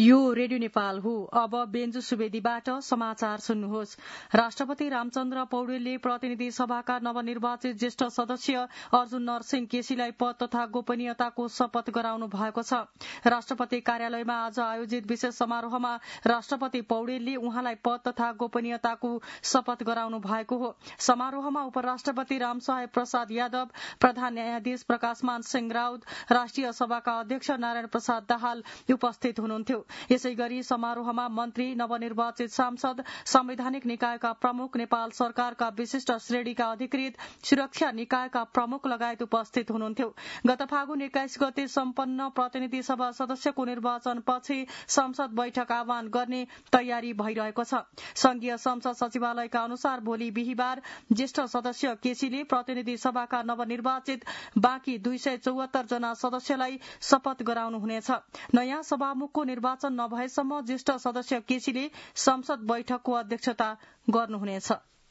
यो रेडियो नेपाल हो। अब बेन्जु सुवेदीबाट समाचार सुन्नुहोस्। राष्ट्रपति रामचन्द्र पौडेलले प्रतिनिधि सभाका नवनिर्वाचित ज्येष्ठ सदस्य अर्जुन नरसिंह केसीलाई पद तथा गोपनीयताको शपथ गराउनु भएको छ। राष्ट्रपति कार्यालयमा आज आयोजित विशेष समारोहमा राष्ट्रपति पौडेलले उहाँलाई पद तथा गोपनीयताको शपथ गराउनु भएको हो। समारोहमा उपराष्ट्रपति रामसहाय प्रसाद यादव, प्रधान न्यायाधीश प्रकाशमान सिंह राउत, राष्ट्रिय सभाका अध्यक्ष नारायण प्रसाद दाहाल उपस्थित हुनुहुन्थ्यो। यसैगरी समारोहमा मन्त्री, नवनिर्वाचित सांसद, संवैधानिक निकायका प्रमुख, नेपाल सरकारका विशिष्ट श्रेणीका अधिकृत, सुरक्षा निकायका प्रमुख लगायत उपस्थित हुनुहुन्थ्यो। गत फागुन 21 गते सम्पन्न प्रतिनिधि सभा सदस्यको निर्वाचनपछि संसद बैठक आह्वान गर्ने तयारी भइरहेको छ। संघीय संसद सचिवालयका अनुसार भोलि बिहिबार ज्येष्ठ सदस्य केसीले प्रतिनिधि सभाका नवनिर्वाचित बाँकी 274 जना सदस्यलाई शपथ गराउनुहुनेछ। नयाँ सभामुखको निर्वाचन नभएसम्म ज्येष्ठ सदस्य केसीले संसद बैठकको अध्यक्षता गर्नुहुनेछ।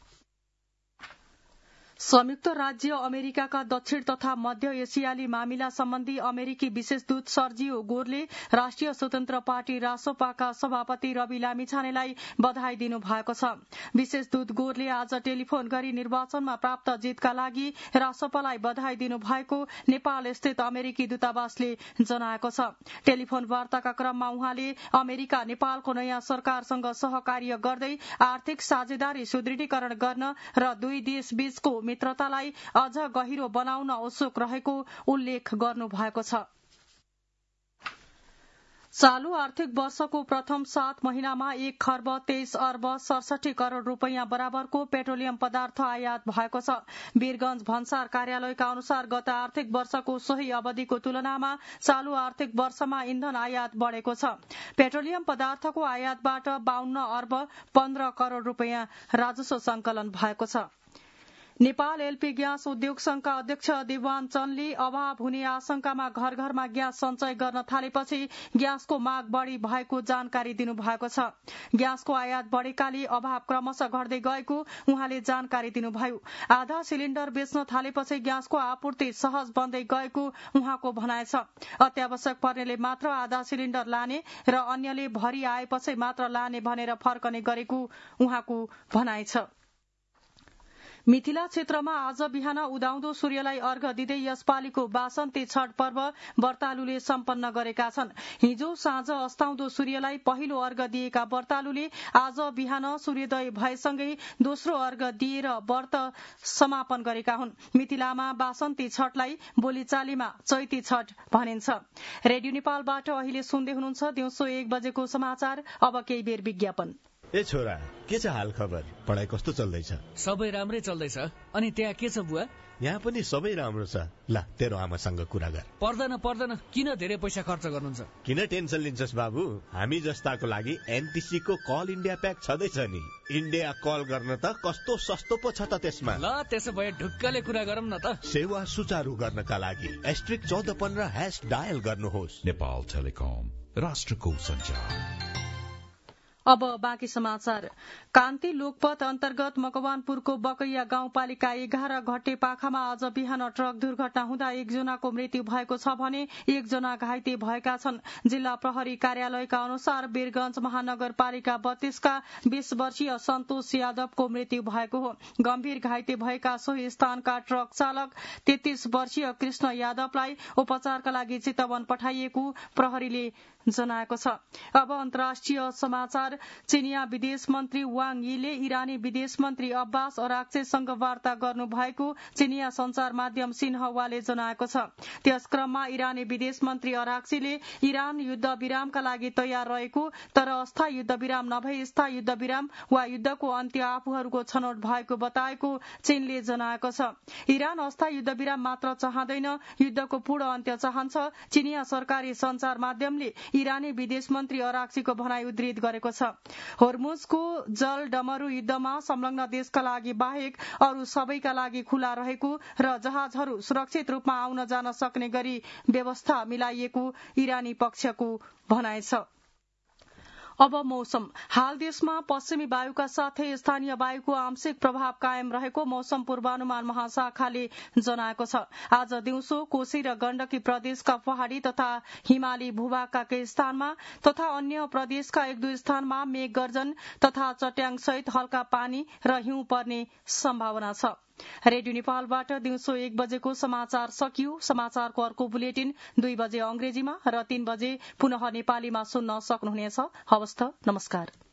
संयुक्त राज्य अमेरिकाका दक्षिण तथा मध्य एसियाली मामिला सम्बन्धी अमेरिकी विशेष दूत सर्जियो गोरले राष्ट्रिय स्वतन्त्र पार्टी रासोपाका सभापति रवि लामिछानेलाई बधाई दिनु भएको छ। विशेष दूत गोरले आज टेलिफोन गरी निर्वाचनमा प्राप्त जितका लागि रासोपालाई बधाई दिनु भएको नेपाल स्थित अमेरिकी दूतावासले जनाएको छ। टेलिफोन वार्ताका क्रममा उहाँले अमेरिका नेपालको नयाँ सरकारसँग सहकार्य गर्दै आर्थिक साझेदारी सुदृढीकरण गर्न र दुई देश बीचको मित्रतालाई अझ गहिरो बनाउन उत्सुक रहेको उल्लेख गर्नु भएको छ। चालू आर्थिक वर्षको प्रथम 7 महिनामा 1 खर्ब 23 अर्ब 67 करोड़ रूपैयाँ बराबरको पेट्रोलियम पदार्थ आयात भएको छ। वीरगंज भन्सार कार्यालयका अनुसार गत आर्थिक वर्षको सोही अवधिको तुलनामा चालू आर्थिक वर्षमा इन्धन आयात बढ़ेको छ। पेट्रोलियम पदार्थको आयातबाट 52 अर्ब 15 करोड़ रूपैयाँ राजस्व संकलन भएको छ। नेपाल एलपी ग्यास उद्योग संघका अध्यक्ष दिवान चन्दले अभाव हुने आशंकामा घर घरमा ग्यास सञ्चय गर्न थालेपछि ग्यासको माग बढ़ी भएको जानकारी दिनुभएको छ। ग्यासको आयात बढ़ेकाले अभाव क्रमशः घट्दै गएको उहाँले जानकारी दिनुभयो। आधा सिलिण्डर बेच्न थालेपछि ग्यासको आपूर्ति सहज बन्दै गएको उहाँको भनाइ छ। अत्यावश्यक पर्नेले मात्र आधा सिलिण्डर लाने र अन्यले भरि आएपछि मात्र लाने भनेर फर्कने गरेको उहाँको भनाइ छ। मिथिला क्षेत्रमा आज बिहान उदाउँदो सूर्यलाई अर्घ दिँदै यसपालिको वासन्ती छठ पर्व व्रतालुले सम्पन्न गरेका छन्। हिजो साँझ अस्ताउँदो सूर्यलाई पहिलो अर्घ दिएका व्रतालुले आज बिहान सूर्योदय भएसँगै दोस्रो अर्घ दिएर व्रत समापन गरेका हुन्। मिथिलामा वासन्ती छठलाई बोलीचालीमा चैती छठ भनिन्छ। रेडियो नेपालबाट अहिले सुन्दै हुनुहुन्छ दिउँसो 1 बजेको समाचार। अब केही बेर विज्ञापन। ए छोरा, के छ हाल खबर? पढाइ कस्तो चल्दैछ? सबै राम्रै चल्दैछ। अनि त्यहाँ के छ बुवा? यहाँ पनि सबै राम्रो छ। ल, तेरो आमासँग कुरा गर। पर्दैन, किन धेरै पैसा खर्च गर्नुहुन्छ? किन टेन्सन लिन्छस् बाबु? हामी जस्ताको लागि एनटिसी को कल इन्डिया प्याक छँदैछ नि। इन्डिया कल गर्न त कस्तो सस्तो पो छ त त्यसमा। ल, त्यसो भए ढुक्कले कुरा गरौँ न त। सेवा सुचारू गर्नका लागि *1415# डायल गर्नुहोस्। नेपाल टेलिकम, राष्ट्रको सञ्चार। अब बाँकी समाचार। कान्ति लोकपथ अन्तर्गत मकवानपुरको बकैया गाउँपालिका 11 घट्टे पाखामा आज बिहान ट्रक दुर्घटना हुँदा 1 जनाको मृत्यु भएको छ भने 1 जना घाइते भएका छन्। जिल्ला प्रहरी कार्यालयका अनुसार वीरगंज महानगरपालिका 32 का 20 वर्षीय सन्तोष यादवको मृत्यु भएको हो। गम्भीर घाइते भएका सोही स्थानका ट्रक चालक 33 वर्षीय कृष्ण यादवलाई उपचारका लागि चितवन पठाइएको प्रहरीले जनाएको छ। अब अन्तर्राष्ट्रिय समाचार। चीनिया विदेश मन्त्री वाङ यीले इरानी विदेश मन्त्री अब्बास अराक्चीसँग वार्ता गर्नु भएको चीनिया संचार माध्यम सिन्हुवाले जनाएको छ। त्यस क्रममा इरानी विदेश मन्त्री अराक्चीले इरान युद्ध विरामका लागि तयार रहेको तर अस्थायी युद्ध विराम नभई स्थायी युद्ध विराम वा युद्धको अन्त्य आफूहरूको छनौट भएको बताएको चीनले जनाएको छ। इरान अस्थायी युद्ध विराम मात्र चाहँदैन, युद्धको पूर्ण अन्त्य चाहन्छ। चीनिया सरकारी संचार माध्यमले इरानी विदेश मन्त्री अराक्चीको भनाई उद्धृत गरेको छ। होर्मुजको जल डमरू युद्धमा संलग्न देशका लागि बाहेक अरू सबैका लागि खुला रहेको र जहाजहरू सुरक्षित रूपमा आउन जान सक्ने गरी व्यवस्था मिलाइएको इरानी पक्षको भनाइ छ। अब मौसम। हाल देशमा पश्चिमी वायुका साथै स्थानीय वायुको आंशिक प्रभाव कायम रहेको मौसम पूर्वानुमान महाशाखाले जनाएको छ। आज दिउँसो कोशी र गण्डकी प्रदेशका पहाड़ी तथा हिमाली भूभागका केही स्थानमा तथा अन्य प्रदेशका 1-2 स्थानमा मेघ गर्जन तथा चट्याङ सहित हल्का पानी र हिउँ पर्ने सम्भावना छ। रेडियो नेपालबाट दिउँसो 1 बजेको समाचार सकियो। समाचारको अर्को बुलेटिन 2 बजे अंग्रेजीमा र 3 बजे पुनः नेपालीमा सुन्न सक्नुहुनेछ। हवस् त, नमस्कार।